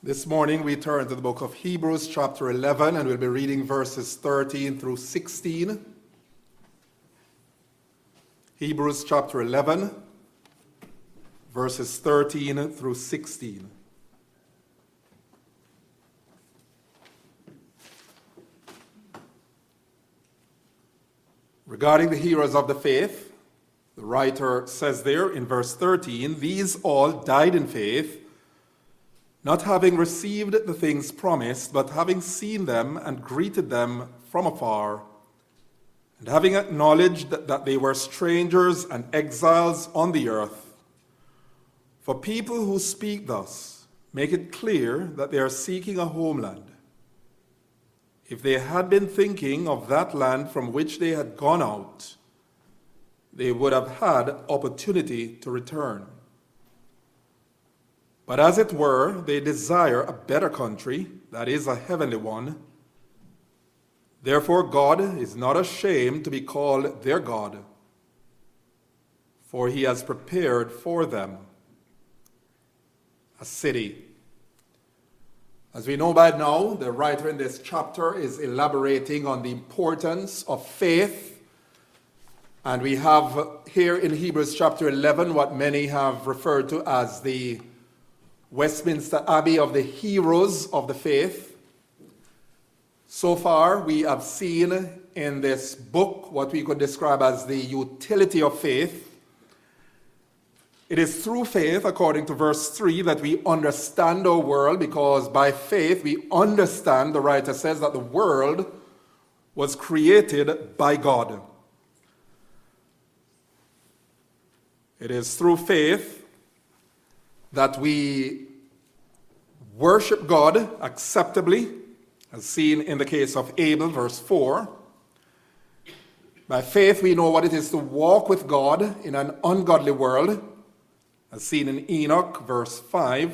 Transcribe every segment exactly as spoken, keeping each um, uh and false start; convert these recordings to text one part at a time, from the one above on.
This morning we turn to the book of Hebrews chapter eleven and we'll be reading verses thirteen through sixteen. Hebrews chapter eleven, verses thirteen through sixteen. Regarding the heroes of the faith, the writer says there in verse thirteen, "These all died in faith, not having received the things promised, but having seen them and greeted them from afar, and having acknowledged that they were strangers and exiles on the earth. For people who speak thus make it clear that they are seeking a homeland. If they had been thinking of that land from which they had gone out, they would have had opportunity to return. But as it were, they desire a better country, that is, a heavenly one. Therefore God is not ashamed to be called their God, for he has prepared for them a city." As we know by now, the writer in this chapter is elaborating on the importance of faith. And we have here in Hebrews chapter eleven what many have referred to as the Westminster Abbey of the heroes of the faith. So far, we have seen in this book what we could describe as the utility of faith. It is through faith, according to verse three, that we understand our world, because by faith we understand, the writer says, that the world was created by God. It is through faith that we worship God acceptably, as seen in the case of Abel, verse four. By faith we know what it is to walk with God in an ungodly world, as seen in Enoch, verse five.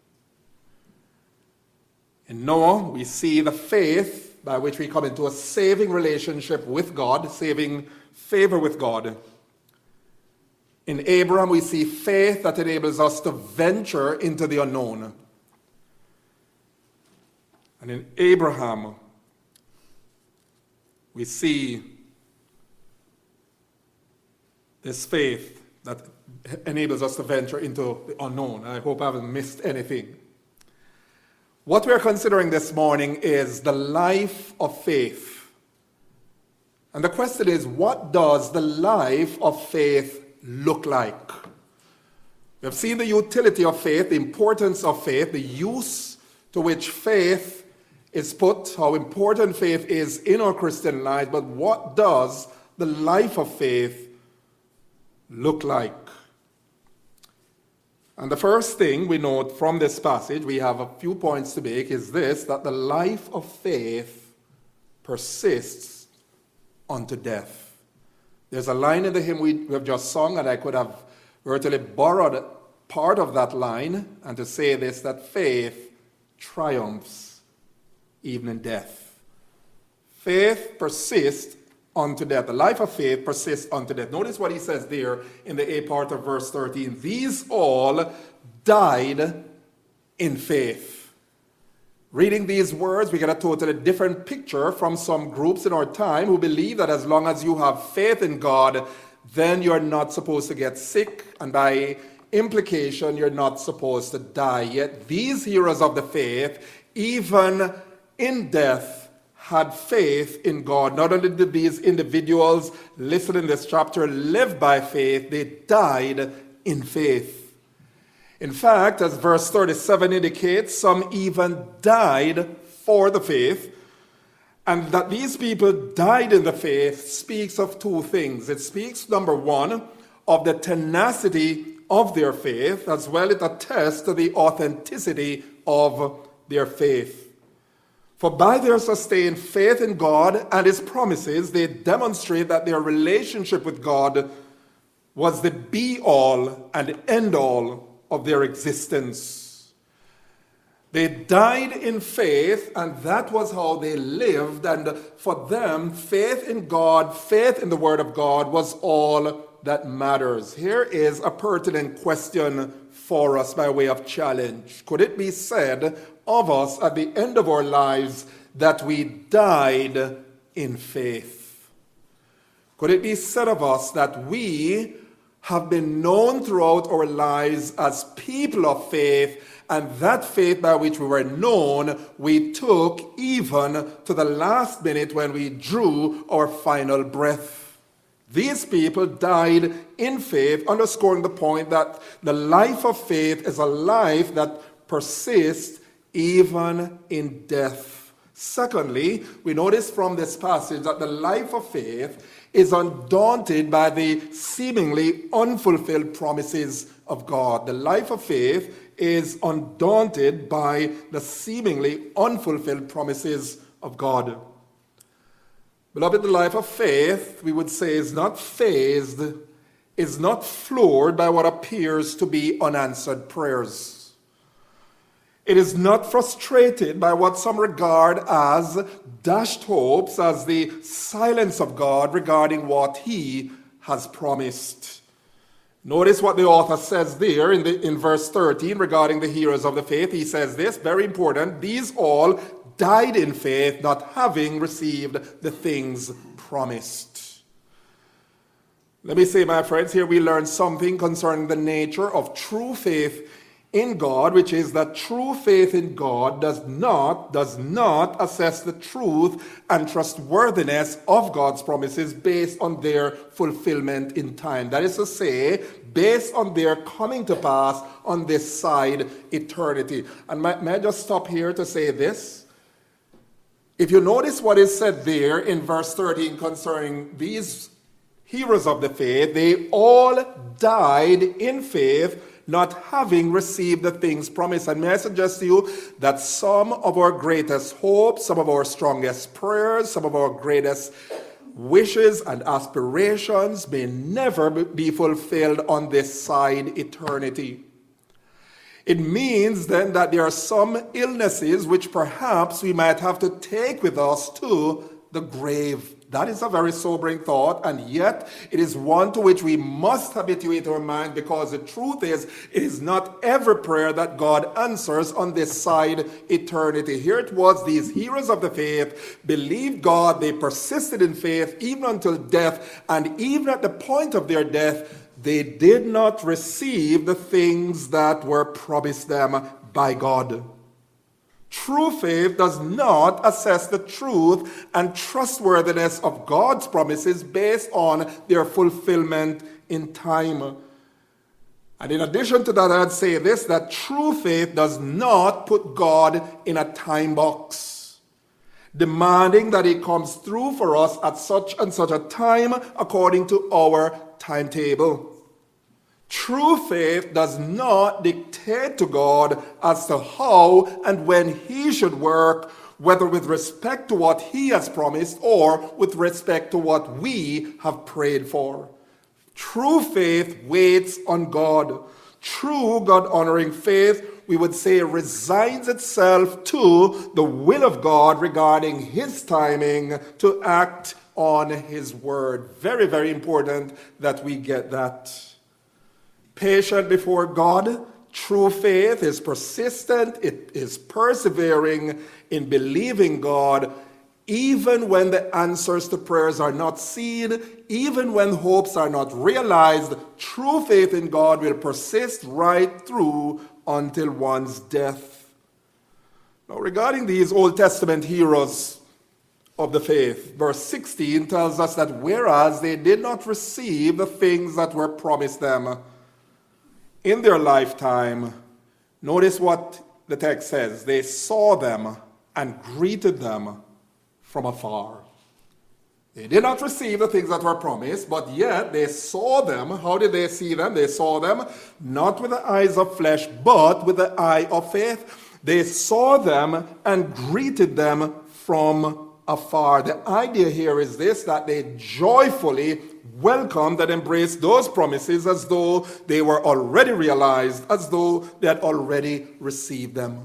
In Noah, we see the faith by which we come into a saving relationship with God, saving favor with God. In Abraham, we see faith that enables us to venture into the unknown. And in Abraham, we see this faith that enables us to venture into the unknown. I hope I haven't missed anything. What we're considering this morning is the life of faith. And the question is, what does the life of faith look like? We have seen the utility of faith, the importance of faith, the use to which faith is put, how important faith is in our Christian life, but what does the life of faith look like? And the first thing we note from this passage, we have a few points to make, is this, that the life of faith persists unto death. There's a line in the hymn we have just sung, and I could have virtually borrowed part of that line, and to say this, that faith triumphs even in death. Faith persists unto death. The life of faith persists unto death. Notice what he says there in the A part of verse thirteen. These all died in faith. Reading these words, we get a totally different picture from some groups in our time who believe that as long as you have faith in God, then you're not supposed to get sick, and by implication, you're not supposed to die. Yet these heroes of the faith, even in death, had faith in God. Not only did these individuals listed in this chapter live by faith, they died in faith. In fact, as verse thirty-seven indicates, some even died for the faith. And that these people died in the faith speaks of two things. It speaks, number one, of the tenacity of their faith, as well it attests to the authenticity of their faith. For by their sustained faith in God and his promises, they demonstrate that their relationship with God was the be-all and end-all of their existence. They died in faith, and that was how they lived. And for them, faith in God, faith in the Word of God was all that matters. Here is a pertinent question for us by way of challenge? Could it be said of us at the end of our lives that we died in faith? Could it be said of us that we have been known throughout our lives as people of faith, and that faith by which we were known, we took even to the last minute when we drew our final breath? These people died in faith, underscoring the point that the life of faith is a life that persists even in death. Secondly, we notice from this passage that the life of faith is undaunted by the seemingly unfulfilled promises of God. The life of faith is undaunted by the seemingly unfulfilled promises of God. Beloved, the life of faith, we would say, is not fazed, is not floored by what appears to be unanswered prayers. It is not frustrated by what some regard as dashed hopes, as the silence of God regarding what he has promised. Notice what the author says there in, the, in verse thirteen regarding the heroes of the faith. He says this, very important, these all died in faith, not having received the things promised. Let me say, my friends, here we learn something concerning the nature of true faith in God, which is that true faith in God does not, does not assess the truth and trustworthiness of God's promises based on their fulfillment in time. That is to say, based on their coming to pass on this side eternity. And may, may I just stop here to say this? If you notice what is said there in verse thirteen concerning these heroes of the faith, they all died in faith, not having received the things promised. And may I suggest to you that some of our greatest hopes, some of our strongest prayers, some of our greatest wishes and aspirations may never be fulfilled on this side eternity. It means then that there are some illnesses which perhaps we might have to take with us to the grave. That is a very sobering thought, and yet it is one to which we must habituate our mind, because the truth is, it is not every prayer that God answers on this side eternity. Here it was, these heroes of the faith believed God, they persisted in faith even until death, and even at the point of their death, they did not receive the things that were promised them by God. True faith does not assess the truth and trustworthiness of God's promises based on their fulfillment in time. And in addition to that, I'd say this, that true faith does not put God in a time box, demanding that he comes through for us at such and such a time according to our timetable. True faith does not dictate to God as to how and when he should work, whether with respect to what he has promised or with respect to what we have prayed for. True faith waits on God. True God-honoring faith, we would say, resigns itself to the will of God regarding his timing to act on his word. Very, very important that we get that. Patient before God, true faith is persistent, it is persevering in believing God, even when the answers to prayers are not seen, even when hopes are not realized. True faith in God will persist right through until one's death. Now, regarding these Old Testament heroes of the faith, verse sixteen tells us that whereas they did not receive the things that were promised them in their lifetime, notice what the text says. They saw them and greeted them from afar. They did not receive the things that were promised, but yet they saw them. How did they see them? They saw them not with the eyes of flesh, but with the eye of faith. They saw them and greeted them from afar. The idea here is this, that they joyfully welcomed and embraced those promises as though they were already realized, as though they had already received them.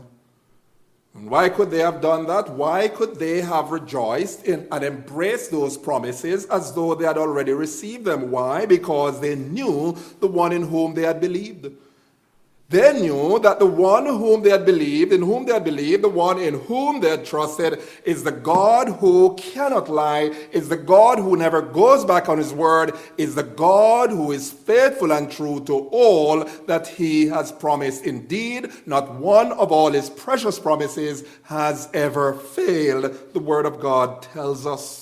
And why could they have done that? Why could they have rejoiced in and embraced those promises as though they had already received them? Why? Because they knew the one in whom they had believed. They knew that the one whom they had believed, in whom they had believed, the one in whom they had trusted, is the God who cannot lie, is the God who never goes back on his word, is the God who is faithful and true to all that he has promised. Indeed, not one of all his precious promises has ever failed, the word of God tells us.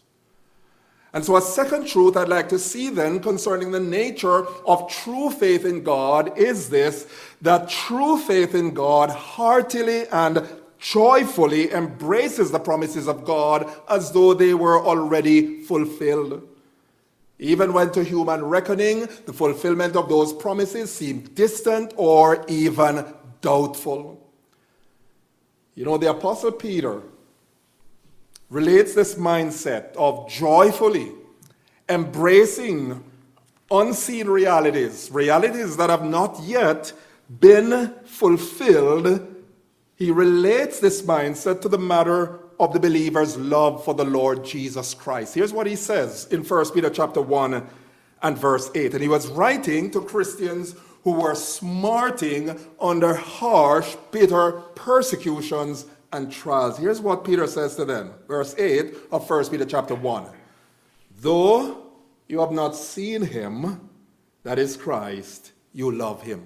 And so a second truth I'd like to see then concerning the nature of true faith in God is this, that true faith in God heartily and joyfully embraces the promises of God as though they were already fulfilled. Even when to human reckoning, the fulfillment of those promises seemed distant or even doubtful. You know, the Apostle Peter relates this mindset of joyfully embracing unseen realities, realities that have not yet been fulfilled. He relates this mindset to the matter of the believer's love for the Lord Jesus Christ. Here's what he says in First Peter chapter one and verse eight. And he was writing to Christians who were smarting under harsh, bitter persecutions and trials. Here's what Peter says to them, verse eight of First Peter chapter one. Though you have not seen him, that is Christ, you love him.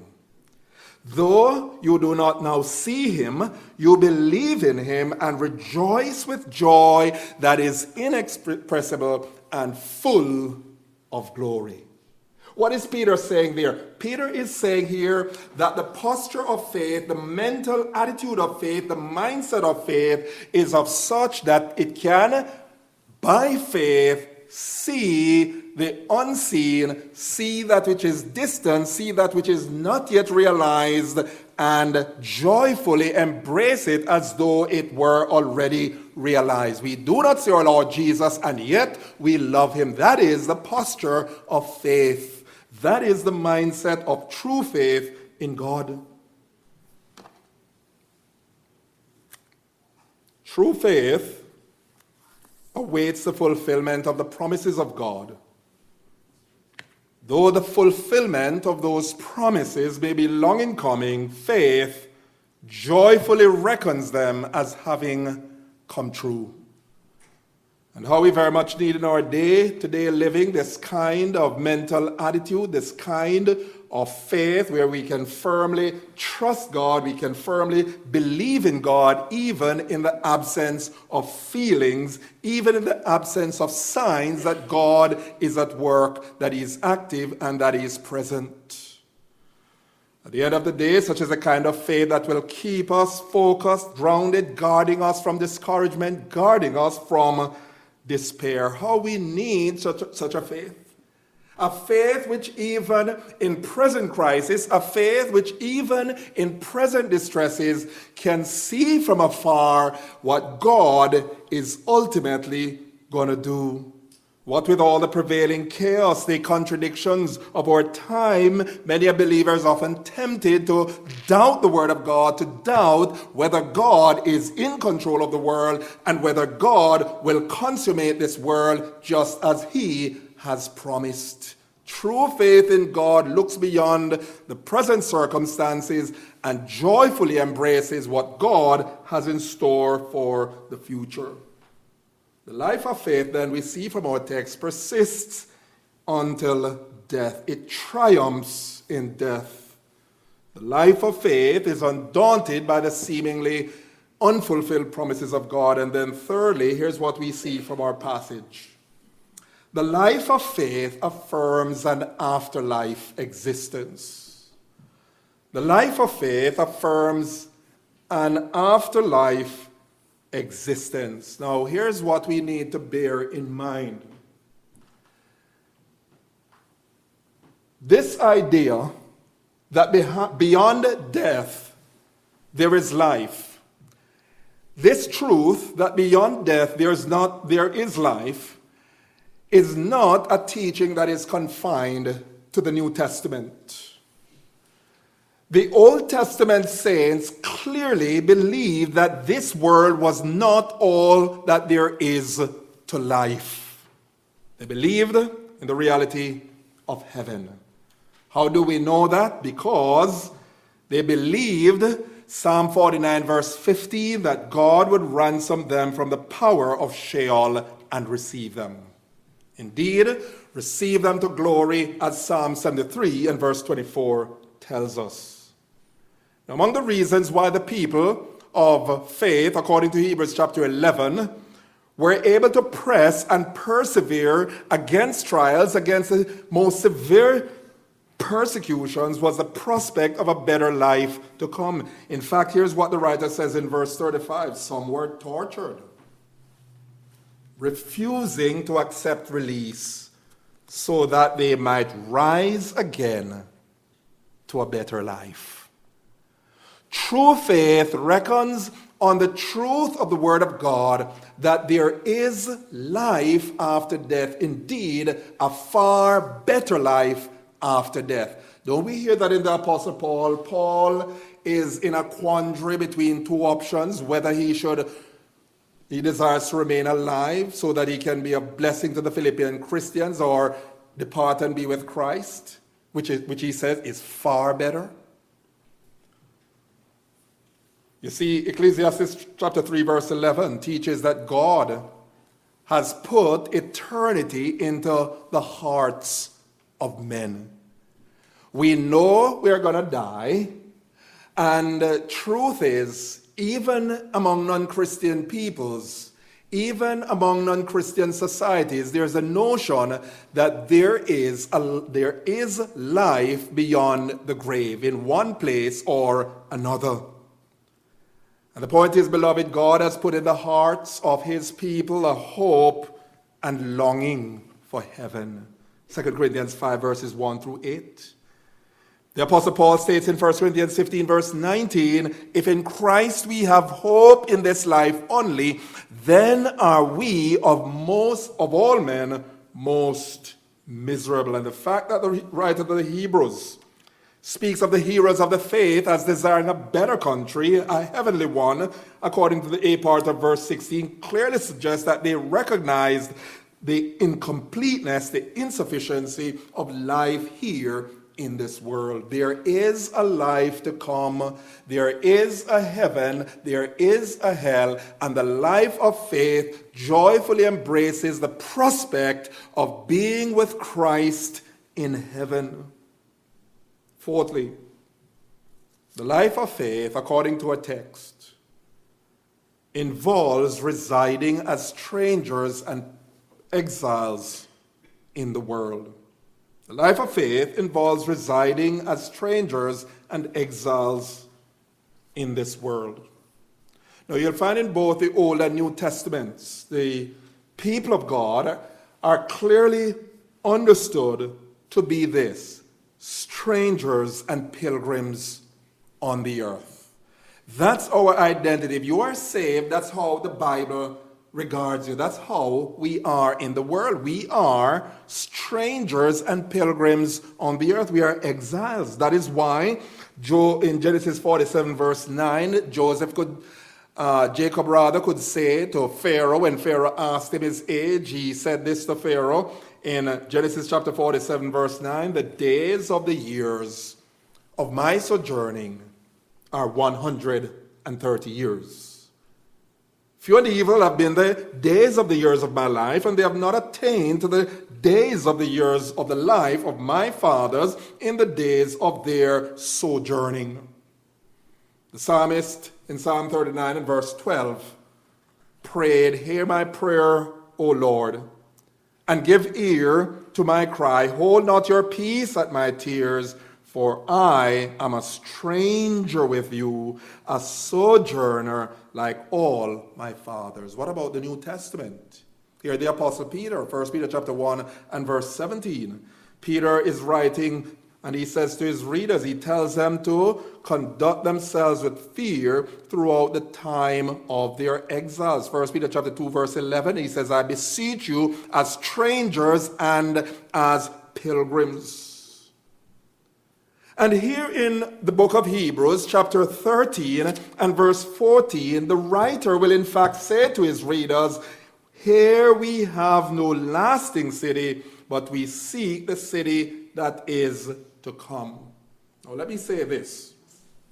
Though you do not now see him, you believe in him and rejoice with joy that is inexpressible and full of glory. What is Peter saying there? Peter is saying here that the posture of faith, the mental attitude of faith, the mindset of faith is of such that it can, by faith, see the unseen, see that which is distant, see that which is not yet realized, and joyfully embrace it as though it were already realized. We do not see our Lord Jesus, and yet we love him. That is the posture of faith. That is the mindset of true faith in God. True faith awaits the fulfillment of the promises of God, though the fulfillment of those promises may be long in coming. Faith joyfully reckons them as having come true. And how we very much need in our day-to-day living this kind of mental attitude, this kind of faith where we can firmly trust God, we can firmly believe in God, even in the absence of feelings, even in the absence of signs that God is at work, that he is active, and that he is present. At the end of the day, such is a kind of faith that will keep us focused, grounded, guarding us from discouragement, guarding us from despair. How we need such a, such a faith. A faith which even in present crisis, a faith which even in present distresses can see from afar what God is ultimately going to do. What with all the prevailing chaos, the contradictions of our time, many a believer is often tempted to doubt the word of God, to doubt whether God is in control of the world and whether God will consummate this world just as he has promised. True faith in God looks beyond the present circumstances and joyfully embraces what God has in store for the future. The life of faith, then, we see from our text, persists until death. It triumphs in death. The life of faith is undaunted by the seemingly unfulfilled promises of God. And then thirdly, here's what we see from our passage. The life of faith affirms an afterlife existence. The life of faith affirms an afterlife existence. Now, here's what we need to bear in mind. This idea that beha- beyond death there is life. This truth that beyond death there is not there is life is not a teaching that is confined to the New Testament. The Old Testament saints clearly believed that this world was not all that there is to life. They believed in the reality of heaven. How do we know that? Because They believed, Psalm forty-nine verse fifteen, that God would ransom them from the power of Sheol and receive them. Indeed, receive them to glory, as Psalm seventy-three and verse twenty-four tells us. Now, among the reasons why the people of faith, according to Hebrews chapter eleven, were able to press and persevere against trials, against the most severe persecutions, was the prospect of a better life to come. In fact, here's what the writer says in verse thirty-five. Some were tortured, refusing to accept release so that they might rise again to a better life. True faith reckons on the truth of the Word of God that there is life after death, indeed, a far better life after death. Don't we hear that in the Apostle Paul? Paul is in a quandary between two options, whether he should, he desires to remain alive so that he can be a blessing to the Philippian Christians, or depart and be with Christ, which is, which he says is far better. You see, Ecclesiastes chapter three verse eleven teaches that God has put eternity into the hearts of men. We know we are going to die, and uh, truth is, even among non-Christian peoples, even among non-Christian societies, there's a notion that there is a, there is life beyond the grave, in one place or another. And the point is, beloved, God has put in the hearts of his people a hope and longing for heaven. Second Corinthians five verses one through eight. The Apostle Paul states in First Corinthians fifteen verse nineteen, if in Christ we have hope in this life only, then are we of most of all men most miserable. And the fact that the writer of the Hebrews speaks of the heroes of the faith as desiring a better country, a heavenly one, according to the A part of verse sixteen, clearly suggests that they recognized the incompleteness, the insufficiency of life here in this world. There is a life to come. There is a heaven. There is a hell. And the life of faith joyfully embraces the prospect of being with Christ in heaven. Fourthly, the life of faith, according to a text, involves residing as strangers and exiles in the world. The life of faith involves residing as strangers and exiles in this world. Now, you'll find in both the Old and New Testaments, the people of God are clearly understood to be this: strangers and pilgrims on the earth. That's our identity. If you are saved, that's how the Bible regards you. That's how we are in the world. We are strangers and pilgrims on the earth. We are exiles. That is why Joe, in Genesis forty-seven verse nine, Joseph could, uh, Jacob rather, could say to Pharaoh, when Pharaoh asked him his age, he said this to Pharaoh in Genesis chapter forty-seven verse nine, the days of the years of my sojourning are one hundred thirty years. Few and evil have been the days of the years of my life, and they have not attained to the days of the years of the life of my fathers in the days of their sojourning. The psalmist in Psalm thirty-nine and verse twelve prayed, hear my prayer, O Lord, and give ear to my cry. Hold not your peace at my tears, for I am a stranger with you, a sojourner like all my fathers. What about the New Testament? Here the Apostle Peter, First Peter chapter one and verse seventeen. Peter is writing, and he says to his readers, he tells them to conduct themselves with fear throughout the time of their exiles. First Peter chapter two verse eleven, he says, I beseech you as strangers and as pilgrims. And here in the book of Hebrews, chapter thirteen and verse fourteen, the writer will in fact say to his readers, here we have no lasting city, but we seek the city that is to come. Now let me say this.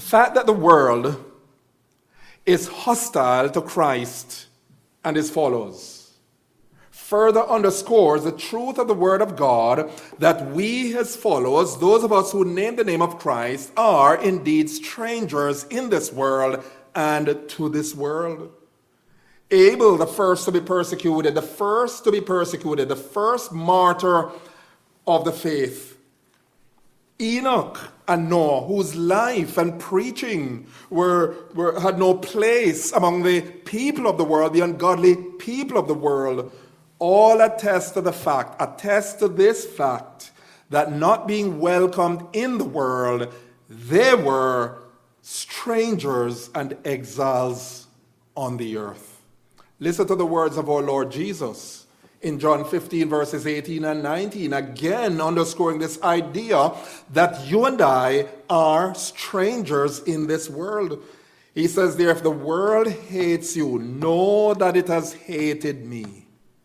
fact that the world is hostile to Christ and his followers further underscores the truth of the Word of God that we, his followers, those of us who name the name of Christ, are indeed strangers in this world and to this world. Abel, the first to be persecuted, the first to be persecuted, the first martyr of the faith. Enoch and Noah, whose life and preaching were, were, had no place among the people of the world, the ungodly people of the world, all attest to the fact, attest to this fact, that not being welcomed in the world, they were strangers and exiles on the earth. Listen to the words of our Lord Jesus in John fifteen, verses eighteen and nineteen, again underscoring this idea that you and I are strangers in this world. He says there, if the world hates you, know that it has hated me.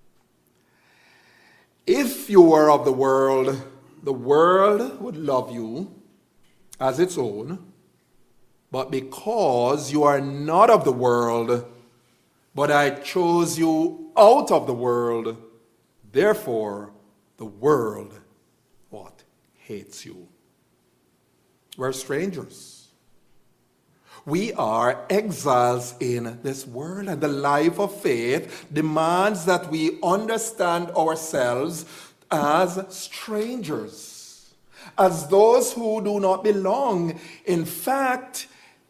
If you were of the world, the world would love you as its own. But because you are not of the world, but I chose you out of the world, therefore the world, what? Hates you. We're strangers. We are exiles in this world, and the life of faith demands that we understand ourselves as strangers, as those who do not belong. In fact,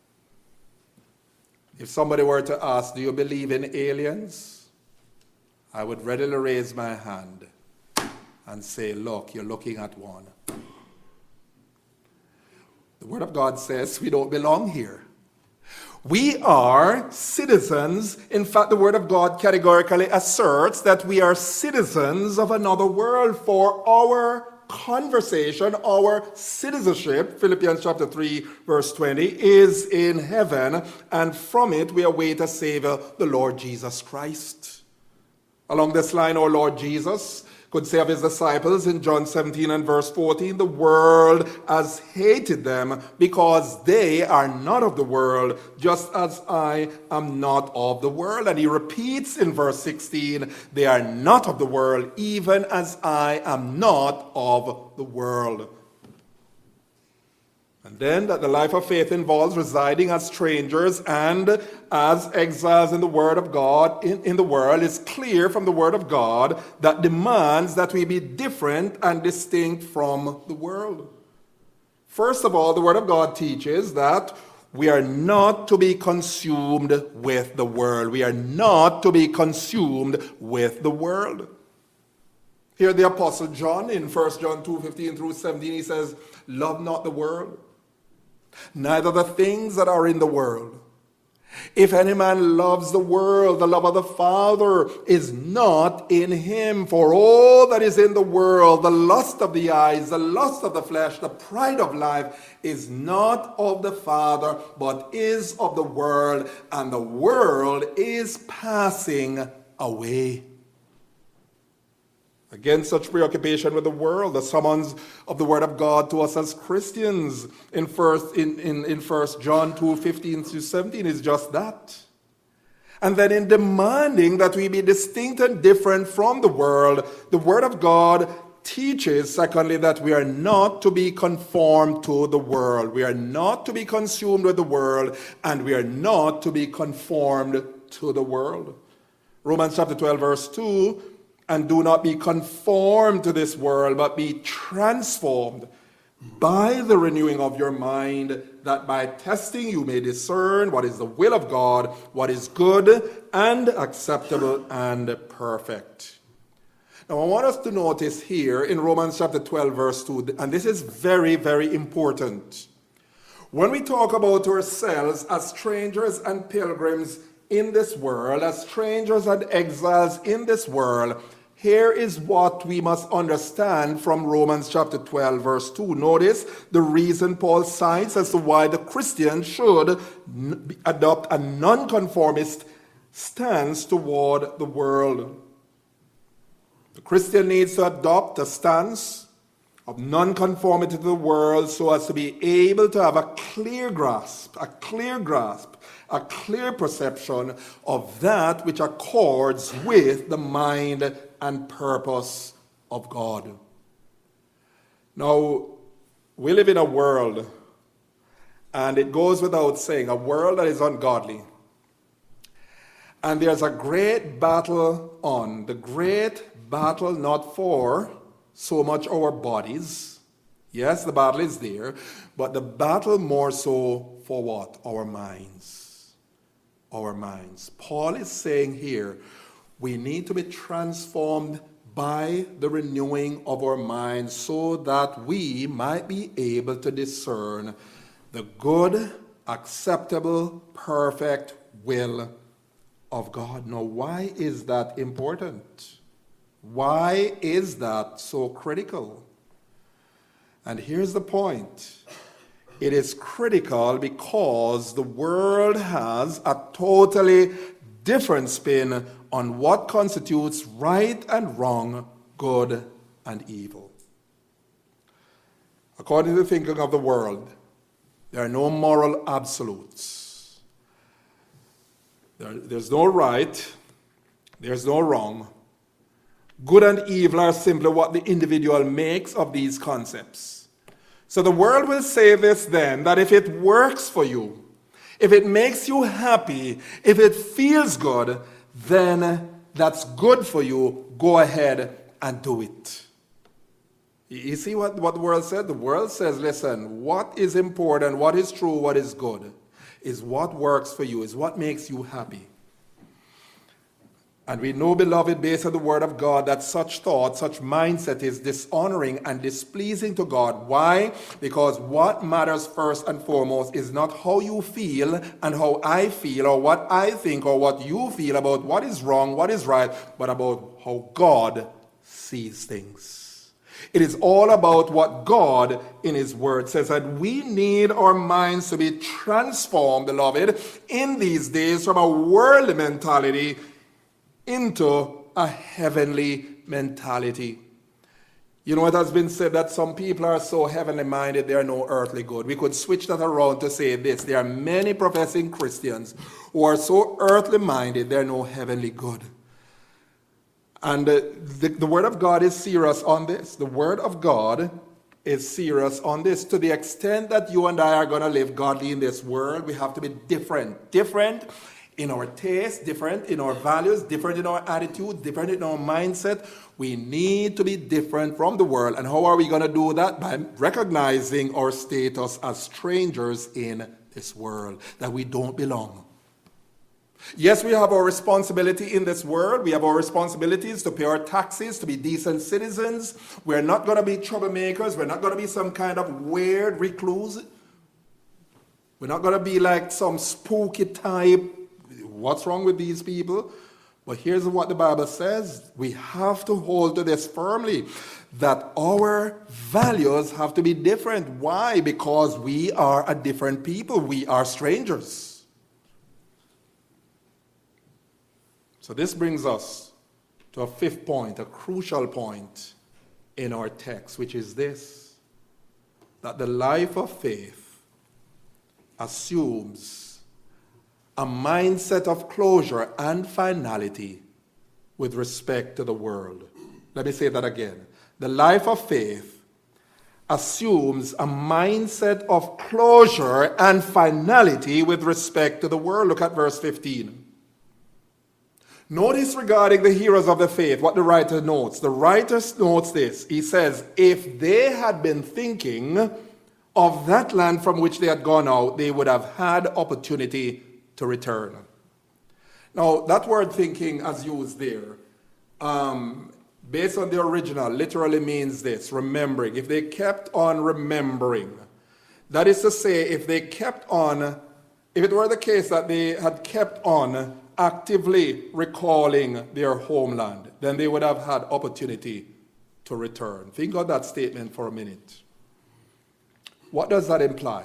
if somebody were to ask, do you believe in aliens? I would readily raise my hand and say, look, you're looking at one. The Word of God says we don't belong here. We are citizens. In fact, the Word of God categorically asserts that we are citizens of another world, for our conversation, our citizenship, Philippians chapter three, verse twenty, is in heaven, and from it we await a Savior, the Lord Jesus Christ. Along this line, our Lord Jesus could say of his disciples in John seventeen and verse fourteen, the world has hated them because they are not of the world, just as I am not of the world. And he repeats in verse sixteen, they are not of the world, even as I am not of the world. And then that the life of faith involves residing as strangers and as exiles in the Word of God, in, in the world, is clear from the Word of God that demands that we be different and distinct from the world. First of all, the Word of God teaches that we are not to be consumed with the world. We are not to be consumed with the world. Here the Apostle John in First John two, fifteen through seventeen, he says, love not the world, neither the things that are in the world. If any man loves the world, the love of the Father is not in him. For all that is in the world, the lust of the eyes, the lust of the flesh, the pride of life, is not of the Father, but is of the world, and the world is passing away. Against such preoccupation with the world, the summons of the Word of God to us as Christians in first in, in, in First John two, fifteen to seventeen is just that. And then in demanding that we be distinct and different from the world, the Word of God teaches, secondly, that we are not to be conformed to the world. We are not to be consumed with the world, and we are not to be conformed to the world. Romans chapter twelve, verse two, and do not be conformed to this world, but be transformed by the renewing of your mind, that by testing you may discern what is the will of God, what is good and acceptable and perfect. Now I want us to notice here in Romans chapter twelve, verse two, and this is very, very important. When we talk about ourselves as strangers and pilgrims in this world, as strangers and exiles in this world, here is what we must understand from Romans chapter twelve, verse two. Notice the reason Paul cites as to why the Christian should n- adopt a nonconformist stance toward the world. The Christian needs to adopt a stance of non-conformity to the world, so as to be able to have a clear grasp, a clear grasp, a clear perception of that which accords with the mind and purpose of God. Now, we live in a world, and it goes without saying, a world that is ungodly. And there's a great battle on, the great battle not for so much our bodies. Yes, the battle is there, but the battle more so for what? Our minds. Our minds. Paul is saying here, we need to be transformed by the renewing of our minds so that we might be able to discern the good, acceptable, perfect will of God. Now, why is that important? Why is that so critical? And here's the point. It is critical because the world has a totally different spin on what constitutes right and wrong, good and evil. According to the thinking of the world, there are no moral absolutes. There, there's no right, there's no wrong. Good and evil are simply what the individual makes of these concepts. So the world will say this then, that if it works for you, if it makes you happy, if it feels good, then that's good for you. Go ahead and do it. You see what, what the world said? The world says, listen, what is important, what is true, what is good, is what works for you, is what makes you happy. And we know, beloved, based on the word of God, that such thought, such mindset is dishonoring and displeasing to God. Why? Because what matters first and foremost is not how you feel and how I feel or what I think or what you feel about what is wrong, what is right, but about how God sees things. It is all about what God in his word says, and we need our minds to be transformed, beloved, in these days from a worldly mentality into a heavenly mentality. You know, it has been said that some people are so heavenly minded, they are no earthly good. We could switch that around to say this. There are many professing Christians who are so earthly minded, they are no heavenly good. And uh, the, the word of God is serious on this. The word of God is serious on this. To the extent that you and I are going to live godly in this world, we have to be different. Different in our taste, different in our values, different in our attitude, different in our mindset. We need to be different from the world. And how are we going to do that? By recognizing our status as strangers in this world, that we don't belong. Yes, we have our responsibility in this world. We have our responsibilities to pay our taxes, to be decent citizens. We're not going to be troublemakers. We're not going to be some kind of weird recluse. We're not going to be like some spooky type. What's wrong with these people? But here's what the Bible says. We have to hold to this firmly, that our values have to be different. Why? Because we are a different people. We are strangers. So this brings us to a fifth point, a crucial point in our text, which is this, that the life of faith assumes a mindset of closure and finality with respect to the world. Let me say that again. The life of faith assumes a mindset of closure and finality with respect to the world. Look at verse fifteen. Notice regarding the heroes of the faith what the writer notes. The writer notes this. He says, if they had been thinking of that land from which they had gone out, they would have had opportunity to return. Now, that word thinking as used there, um, based on the original, literally means this, remembering. If they kept on remembering, that is to say, if they kept on, if it were the case that they had kept on actively recalling their homeland, then they would have had opportunity to return. Think of that statement for a minute. What does that imply?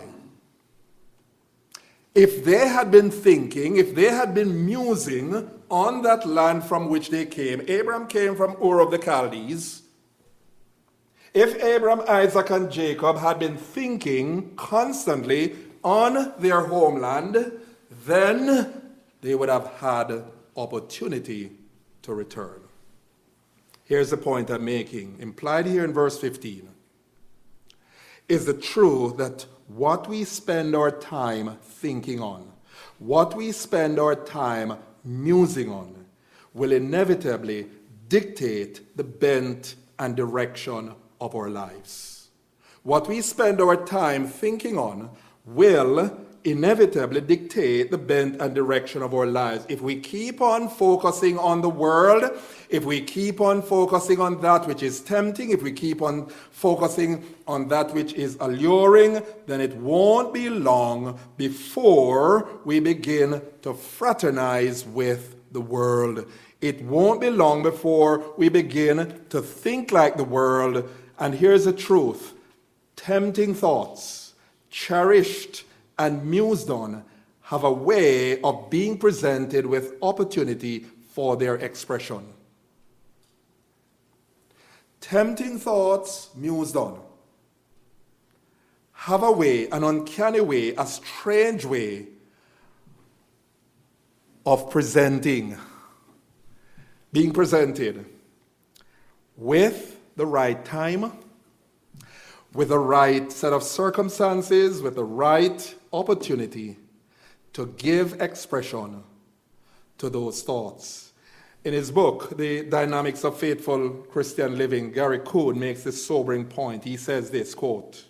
If they had been thinking, if they had been musing on that land from which they came, Abraham came from Ur of the Chaldees. If Abraham, Isaac, and Jacob had been thinking constantly on their homeland, then they would have had opportunity to return. Here's the point I'm making, implied here in verse fifteen. Is the truth that what we spend our time thinking on, what we spend our time musing on, will inevitably dictate the bent and direction of our lives. What we spend our time thinking on will inevitably dictate the bent and direction of our lives. If we keep on focusing on the world, if we keep on focusing on that which is tempting, if we keep on focusing on that which is alluring, then it won't be long before we begin to fraternize with the world. It won't be long before we begin to think like the world. And here's the truth. Tempting thoughts, cherished and mused on, have a way of being presented with opportunity for their expression. Tempting thoughts mused on have a way, an uncanny way, a strange way of presenting, being presented with the right time, with the right set of circumstances, with the right opportunity to give expression to those thoughts. In his book, The Dynamics of Faithful Christian Living, Gary Kuhn makes this sobering point. He says this, quote,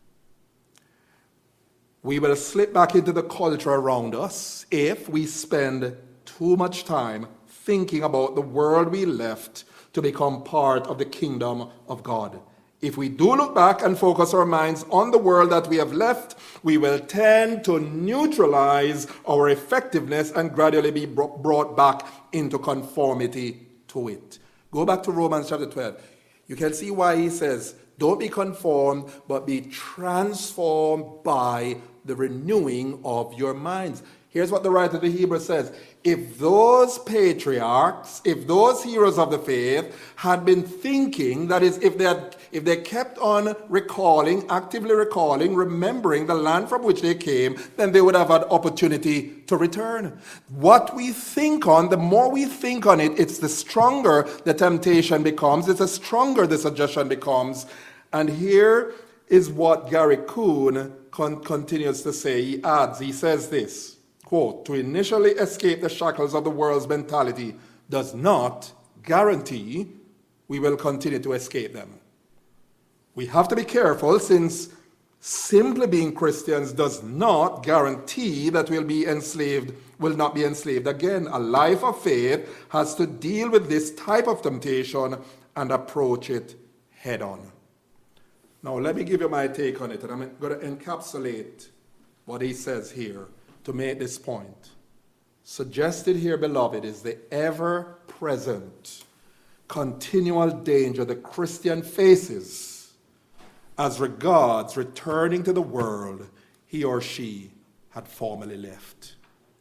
"We will slip back into the culture around us if we spend too much time thinking about the world we left to become part of the kingdom of God. If we do look back and focus our minds on the world that we have left, we will tend to neutralize our effectiveness and gradually be brought back into conformity to it." Go back to Romans chapter twelve. You can see why he says, don't be conformed, but be transformed by the renewing of your minds. Here's what the writer of the Hebrews says. If those patriarchs, if those heroes of the faith had been thinking, that is, if they had, if they kept on recalling, actively recalling, remembering the land from which they came, then they would have had opportunity to return. What we think on, the more we think on it, it's the stronger the temptation becomes, it's the stronger the suggestion becomes. And here is what Gary Kuhn con- continues to say. He adds, he says this, quote, "To initially escape the shackles of the world's mentality does not guarantee we will continue to escape them. We have to be careful, since simply being Christians does not guarantee that we'll be enslaved, will not be enslaved again. A life of faith has to deal with this type of temptation and approach it head on." Now, let me give you my take on it, and I'm going to encapsulate what he says here to make this point. Suggested here, beloved, is the ever-present, continual danger the Christian faces as regards returning to the world he or she had formerly left.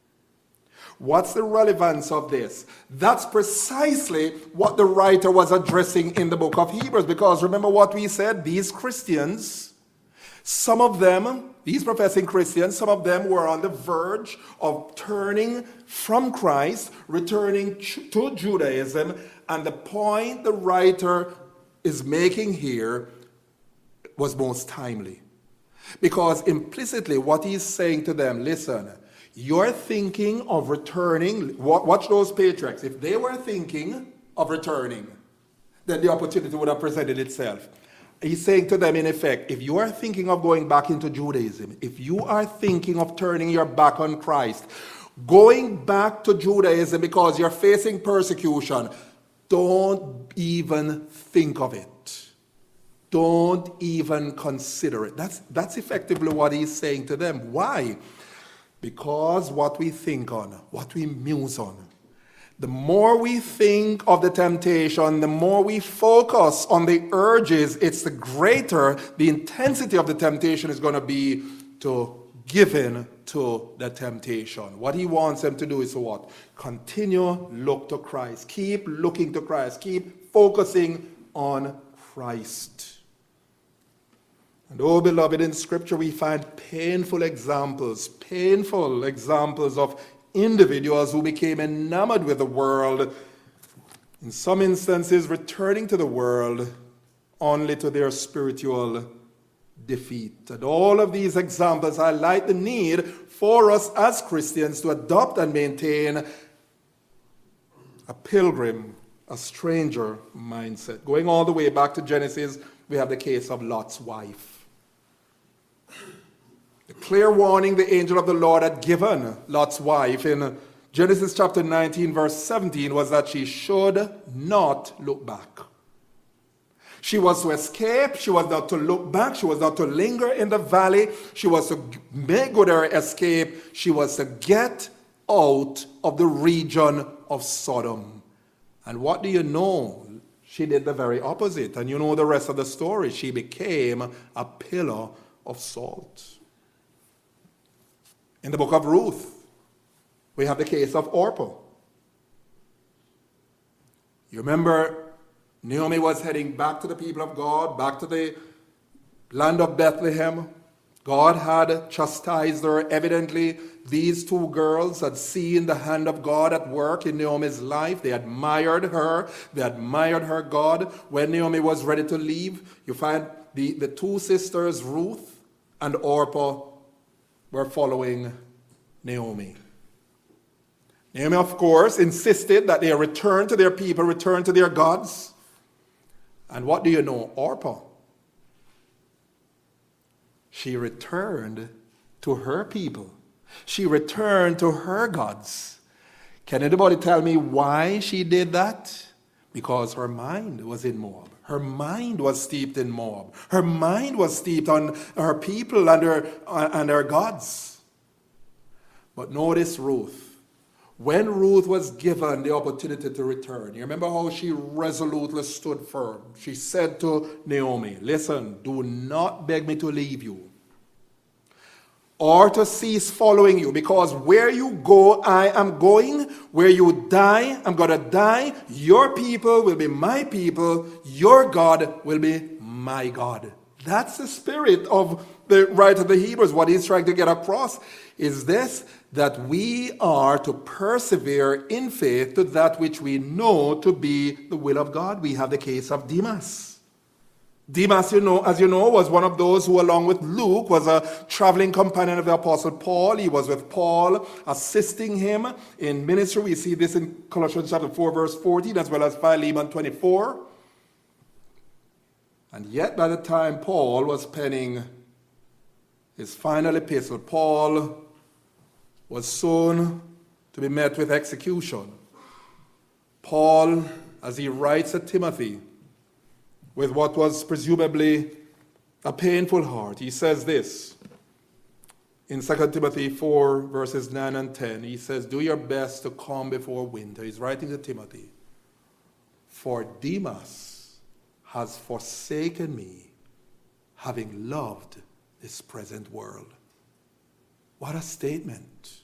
What's the relevance of this? That's precisely what the writer was addressing in the book of Hebrews, because remember what we said, these Christians, some of them, these professing Christians, some of them were on the verge of turning from Christ, returning to Judaism, and the point the writer is making here was most timely. Because implicitly what he's saying to them, listen, you're thinking of returning, watch those patriarchs, if they were thinking of returning, then the opportunity would have presented itself. He's saying to them, in effect, if you are thinking of going back into Judaism, if you are thinking of turning your back on Christ, going back to Judaism because you're facing persecution, don't even think of it. Don't even consider it. That's, that's effectively what he's saying to them. Why? Because what we think on, what we muse on, the more we think of the temptation, the more we focus on the urges, it's the greater the intensity of the temptation is going to be to give in to the temptation. What he wants them to do is to what? Continue look to Christ. Keep looking to Christ. Keep focusing on Christ. And oh, beloved, in Scripture we find painful examples, painful examples of individuals who became enamored with the world, in some instances returning to the world only to their spiritual defeat. And all of these examples highlight the need for us as Christians to adopt and maintain a pilgrim, a stranger mindset. Going all the way back to Genesis, we have the case of Lot's wife. The clear warning the angel of the Lord had given Lot's wife in Genesis chapter nineteen, verse seventeen, was that she should not look back. She was to escape. She was not to look back. She was not to linger in the valley. She was to make good her escape. She was to get out of the region of Sodom. And what do you know? She did the very opposite. And you know the rest of the story. She became a pillar of salt. In the book of Ruth, we have the case of Orpah. You remember Naomi was heading back to the people of God, back to the land of Bethlehem. God had chastised her. Evidently, these two girls had seen the hand of God at work in Naomi's life. They admired her. They admired her God. When Naomi was ready to leave, you find the, the two sisters, Ruth and Orpah, were following Naomi. Naomi, of course, insisted that they return to their people, return to their gods. And what do you know? Orpah, she returned to her people. She returned to her gods. Can anybody tell me why she did that? Because her mind was in Moab. Her mind was steeped in Moab. Her mind was steeped on her people and her, and her gods. But notice Ruth. When Ruth was given the opportunity to return, you remember how she resolutely stood firm. She said to Naomi, listen, do not beg me to leave you or to cease following you, because where you go, I am going. Where you die, I'm going to die. Your people will be my people. Your God will be my God. That's the spirit of the writer of the Hebrews. What he's trying to get across is this, that we are to persevere in faith to that which we know to be the will of God. We have the case of Demas. Demas, you know, as you know, was one of those who, along with Luke, was a traveling companion of the Apostle Paul. He was with Paul, assisting him in ministry. We see this in Colossians chapter four, verse fourteen, as well as Philemon twenty-four. And yet, by the time Paul was penning his final epistle, Paul was soon to be met with execution. Paul, as he writes to Timothy, with what was presumably a painful heart, he says this in Second Timothy four, verses nine and ten. He says, do your best to come before winter. He's writing to Timothy. For Demas has forsaken me, having loved this present world. What a statement.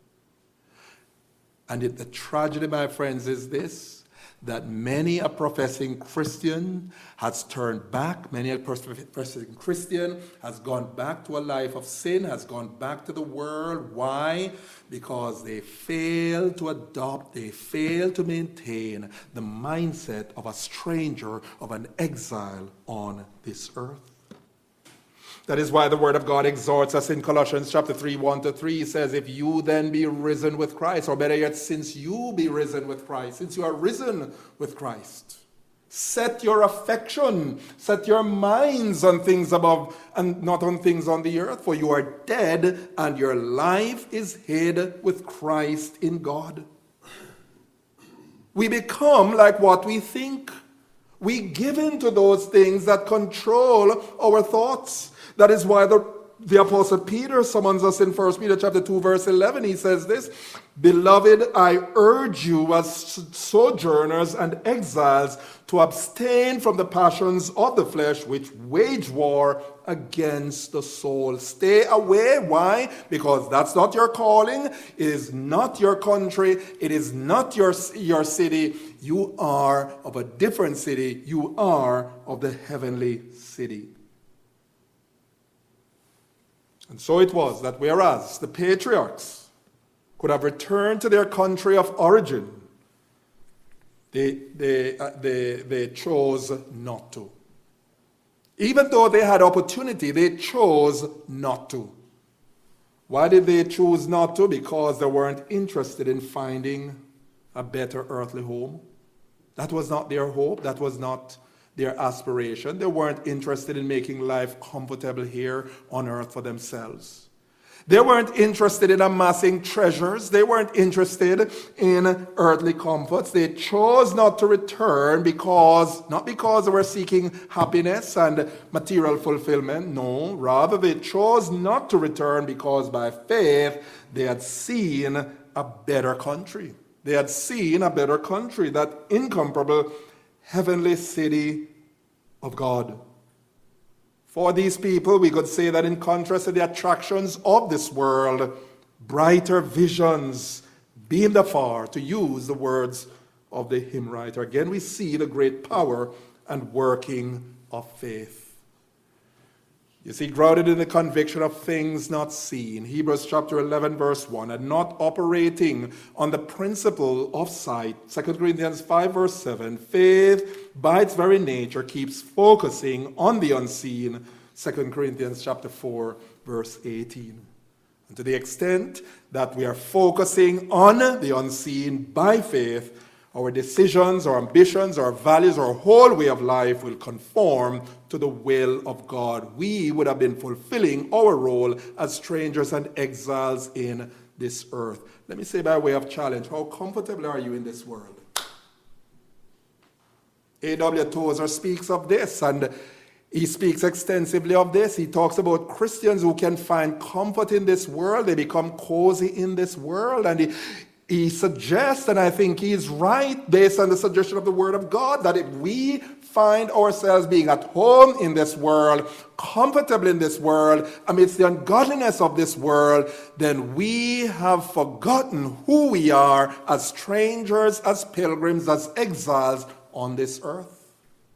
And it, the tragedy, my friends, is this, that many a professing Christian has turned back, many a professing Christian has gone back to a life of sin, has gone back to the world. Why? Because they fail to adopt, they fail to maintain the mindset of a stranger, of an exile on this earth. That is why the Word of God exhorts us in Colossians chapter three, one to three. He says, if you then be risen with Christ, or better yet, since you be risen with Christ, since you are risen with Christ, set your affection, set your minds on things above and not on things on the earth, for you are dead and your life is hid with Christ in God. We become like what we think. We give in to those things that control our thoughts. That is why the, the Apostle Peter summons us in First Peter chapter two, verse eleven. He says this, beloved, I urge you as sojourners and exiles to abstain from the passions of the flesh which wage war against the soul. Stay away. Why? Because that's not your calling. It is not your country. It is not your, your city. You are of a different city. You are of the heavenly city. And so it was that whereas the patriarchs could have returned to their country of origin, they, they, uh, they, they chose not to. Even though they had opportunity, they chose not to. Why did they choose not to? Because they weren't interested in finding a better earthly home. That was not their hope. That was not their aspiration. They weren't interested in making life comfortable here on earth for themselves. They weren't interested in amassing treasures. They weren't interested in earthly comforts. They chose not to return because, not because they were seeking happiness and material fulfillment. No, rather they chose not to return because by faith they had seen a better country. They had seen a better country, that incomparable heavenly city of God. For these people, we could say that in contrast to the attractions of this world, brighter visions beamed afar, to use the words of the hymn writer. Again, we see the great power and working of faith. You see, grounded in the conviction of things not seen, Hebrews chapter eleven, verse one, and not operating on the principle of sight, Second Corinthians five, verse seven, faith by its very nature keeps focusing on the unseen, Second Corinthians chapter four, verse eighteen. And to the extent that we are focusing on the unseen by faith, our decisions, our ambitions, our values, our whole way of life will conform to the will of God. We would have been fulfilling our role as strangers and exiles in this earth. Let me say by way of challenge, how comfortable are you in this world? A W Tozer speaks of this, and he speaks extensively of this. He talks about Christians who can find comfort in this world. They become cozy in this world, and he He suggests, and I think he's right, based on the suggestion of the Word of God, that if we find ourselves being at home in this world, comfortable in this world, amidst the ungodliness of this world, then we have forgotten who we are as strangers, as pilgrims, as exiles on this earth.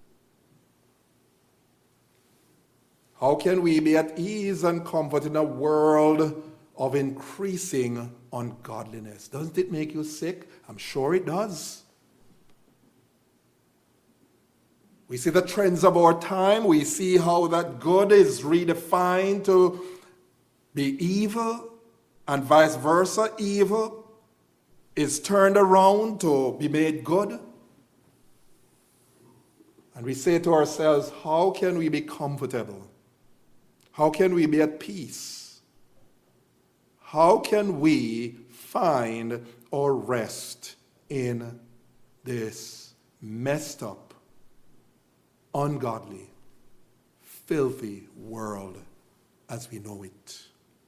How can we be at ease and comfort in a world of increasing ungodliness? Doesn't it make you sick? I'm sure it does. We see the trends of our time. We see how that good is redefined to be evil, and vice versa. Evil is turned around to be made good. And we say to ourselves, how can we be comfortable? How can we be at peace? How can we find our rest in this messed up, ungodly, filthy world as we know it?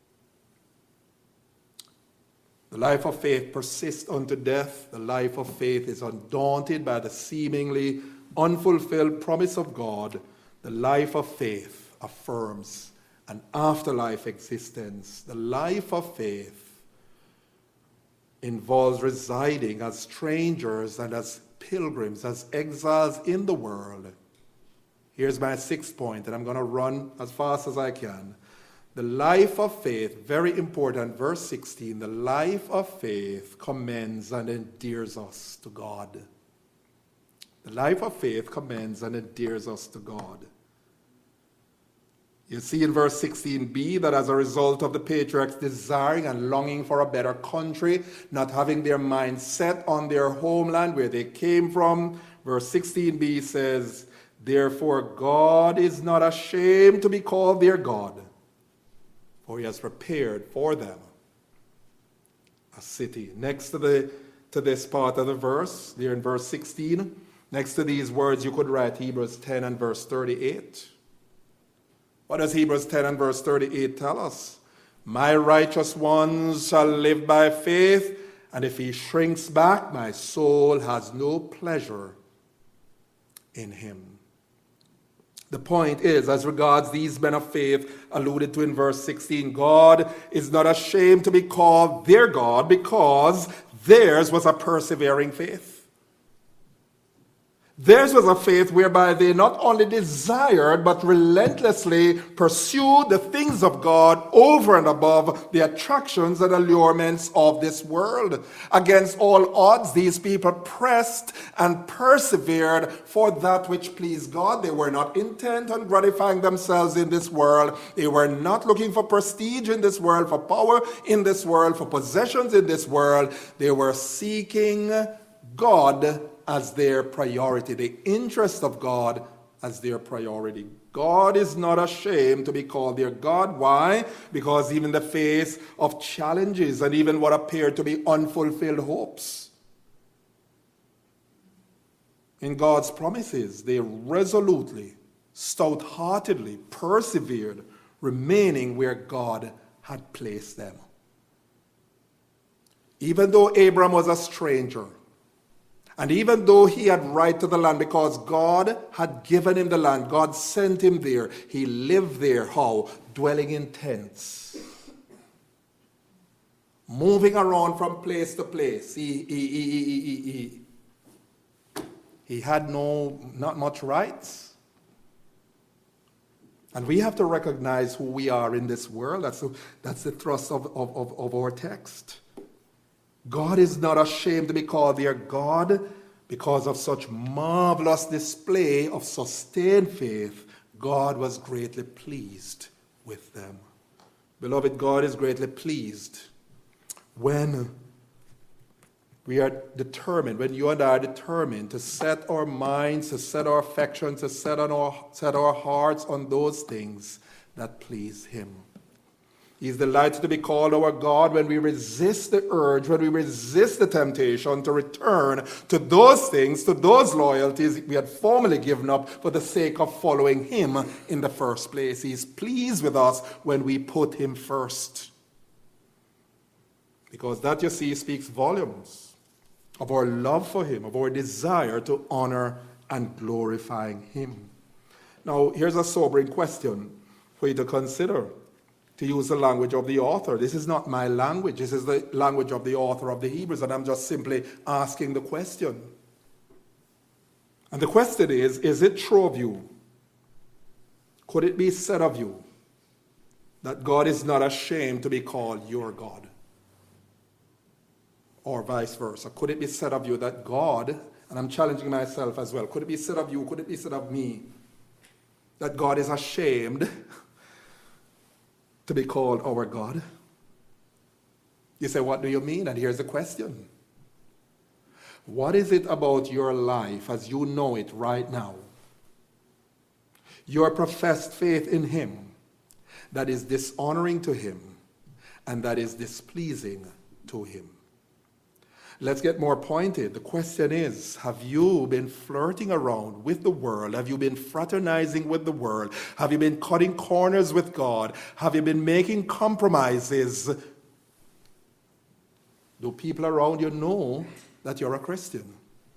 The life of faith persists unto death. The life of faith is undaunted by the seemingly unfulfilled promise of God. The life of faith affirms an afterlife existence. The life of faith involves residing as strangers and as pilgrims, as exiles in the world. Here's my sixth point, and I'm going to run as fast as I can. The life of faith, very important, verse sixteen, the life of faith commends and endears us to God. The life of faith commends and endears us to God. You see in verse sixteen b that as a result of the patriarchs desiring and longing for a better country, not having their mind set on their homeland where they came from, verse sixteen b says, therefore God is not ashamed to be called their God, for he has prepared for them a city. Next to the to this part of the verse, there in verse sixteen, next to these words you could write Hebrews ten and verse thirty-eight. What does Hebrews ten and verse thirty-eight tell us? My righteous ones shall live by faith, and if he shrinks back, my soul has no pleasure in him. The point is, as regards these men of faith alluded to in verse sixteen, God is not ashamed to be called their God because theirs was a persevering faith. Theirs was a faith whereby they not only desired but relentlessly pursued the things of God over and above the attractions and allurements of this world. Against all odds, these people pressed and persevered for that which pleased God. They were not intent on gratifying themselves in this world. They were not looking for prestige in this world, for power in this world, for possessions in this world. They were seeking God as their priority, the interest of God as their priority. God is not ashamed to be called their God. Why? Because even in the face of challenges and even what appeared to be unfulfilled hopes, in God's promises, they resolutely, stout-heartedly persevered, remaining where God had placed them. Even though Abram was a stranger, and even though he had right to the land because God had given him the land, God sent him there, he lived there. How? Dwelling in tents. Moving around from place to place. He, he, he, he, he, he, he had no, not much rights. And we have to recognize who we are in this world. That's the, that's the thrust of, of, of, of our text. God is not ashamed to be called their God. Because of such marvelous display of sustained faith, God was greatly pleased with them. Beloved, God is greatly pleased when we are determined, when you and I are determined to set our minds, to set our affections, to set, on our, set our hearts on those things that please Him. He is delighted to be called our God when we resist the urge, when we resist the temptation to return to those things, to those loyalties we had formerly given up for the sake of following Him in the first place. He is pleased with us when we put Him first. Because that, you see, speaks volumes of our love for Him, of our desire to honor and glorifying Him. Now, here's a sobering question for you to consider. To use the language of the author. This is not my language. This is the language of the author of the Hebrews, and I'm just simply asking the question. And the question is, is it true of you? Could it be said of you that God is not ashamed to be called your God? Or vice versa. Could it be said of you that God, and I'm challenging myself as well, could it be said of you, could it be said of me, that God is ashamed to be called our God? You say, what do you mean? And here's the question. What is it about your life as you know it right now, your professed faith in Him, that is dishonoring to Him and that is displeasing to Him? Let's get more pointed. The question is, have you been flirting around with the world? Have you been fraternizing with the world? Have you been cutting corners with God? Have you been making compromises? Do people around you know that you're a Christian?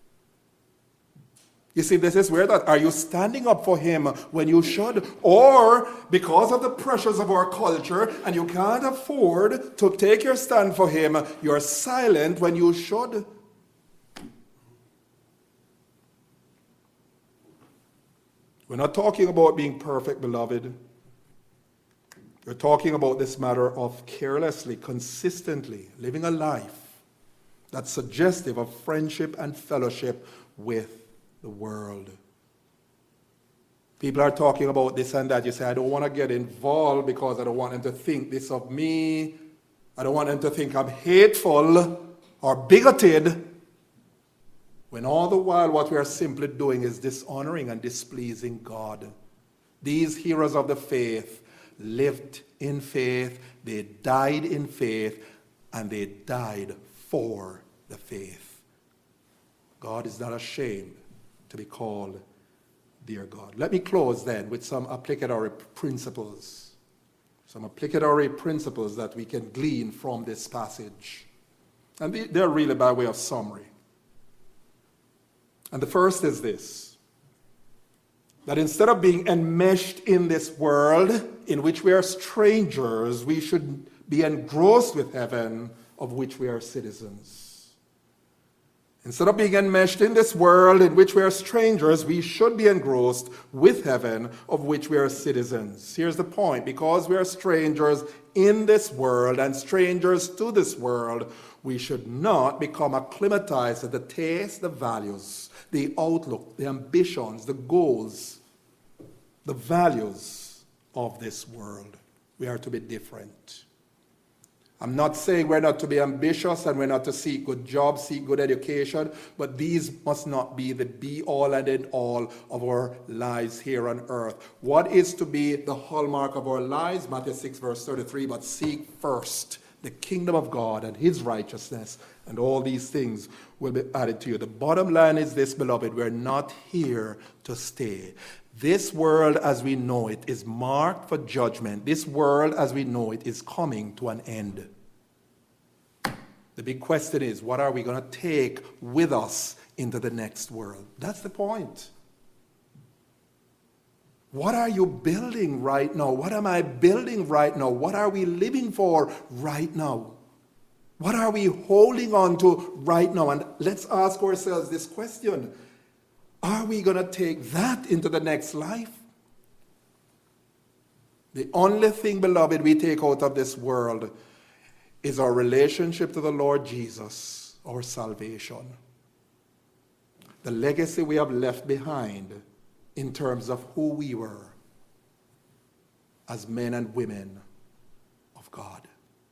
You see, this is where that, are you standing up for Him when you should? Or because of the pressures of our culture and you can't afford to take your stand for Him, you're silent when you should? We're not talking about being perfect, beloved. We're talking about this matter of carelessly, consistently living a life that's suggestive of friendship and fellowship with the world. People are talking about this and that. You say, I don't want to get involved because I don't want them to think this of me. I don't want them to think I'm hateful or bigoted. When all the while what we are simply doing is dishonoring and displeasing God. These heroes of the faith lived in faith, they died in faith, and they died for the faith. God is not ashamed to be called dear God. Let me close then with some applicatory principles. Some applicatory principles that we can glean from this passage. And they're really by way of summary. And the first is this: that instead of being enmeshed in this world in which we are strangers, we should be engrossed with heaven, of which we are citizens. Instead of being enmeshed in this world in which we are strangers, we should be engrossed with heaven, of which we are citizens. Here's the point. Because we are strangers in this world and strangers to this world, we should not become acclimatized to the taste, the values, the outlook, the ambitions, the goals, the values of this world. We are to be different. I'm not saying we're not to be ambitious and we're not to seek good jobs, seek good education, but these must not be the be-all and end-all of our lives here on earth. What is to be the hallmark of our lives? Matthew six, verse thirty-three, but seek first the kingdom of God and his righteousness, and all these things will be added to you. The bottom line is this, beloved, we're not here to stay. This world as we know it is marked for judgment. This world as we know it is coming to an end. The big question is, what are we going to take with us into the next world? That's the point. What are you building right now? What am I building right now? What are we living for right now? What are we holding on to right now? And let's ask ourselves this question. Are we going to take that into the next life? The only thing, beloved, we take out of this world is our relationship to the Lord Jesus, our salvation. The legacy we have left behind in terms of who we were as men and women of God.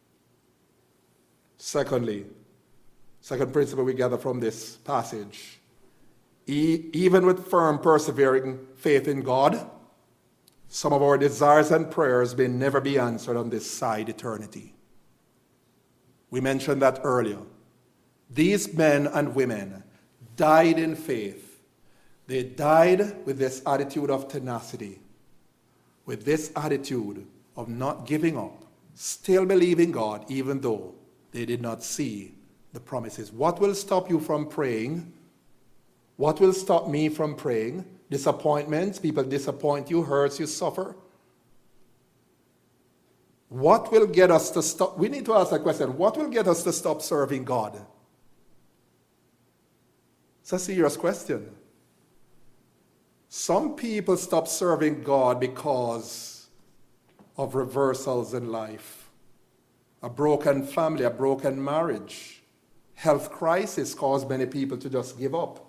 Secondly, second principle we gather from this passage, E- even with firm, persevering faith in God, some of our desires and prayers may never be answered on this side eternity. We mentioned that earlier. These men and women died in faith. They died with this attitude of tenacity, with this attitude of not giving up, still believing God, even though they did not see the promises. What will stop you from praying? What will stop me from praying? Disappointments. People disappoint you, hurts you, suffer. What will get us to stop? We need to ask that question. What will get us to stop serving God? It's a serious question. Some people stop serving God because of reversals in life. A broken family, a broken marriage. Health crisis caused many people to just give up.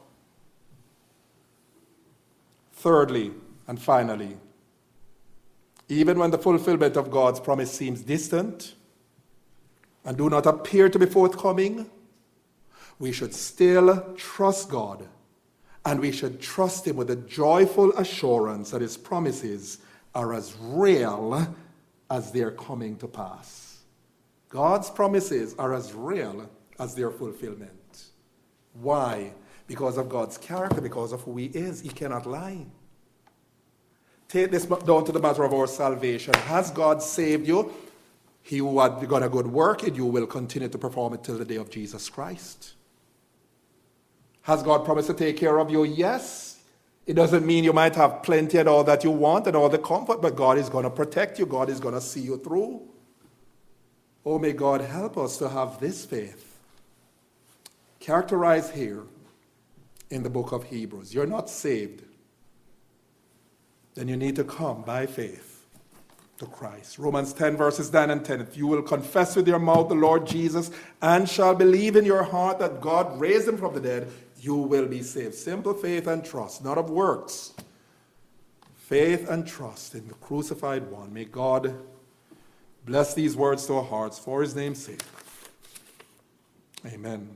Thirdly, and finally, even when the fulfillment of God's promise seems distant and do not appear to be forthcoming, we should still trust God, and we should trust him with a joyful assurance that his promises are as real as their coming to pass. God's promises are as real as their fulfillment. Why? Because of God's character, because of who he is. He cannot lie. Take this down to the matter of our salvation. Has God saved you? He who had begun a good work in you will continue to perform it till the day of Jesus Christ. Has God promised to take care of you? Yes. It doesn't mean you might have plenty and all that you want and all the comfort, but God is going to protect you. God is going to see you through. Oh, may God help us to have this faith characterized here in the book of Hebrews. You're not saved. Then you need to come by faith to Christ. Romans ten verses nine and ten. If you will confess with your mouth the Lord Jesus and shall believe in your heart that God raised him from the dead, you will be saved. Simple faith and trust, not of works. Faith and trust in the crucified one. May God bless these words to our hearts for his name's sake. Amen.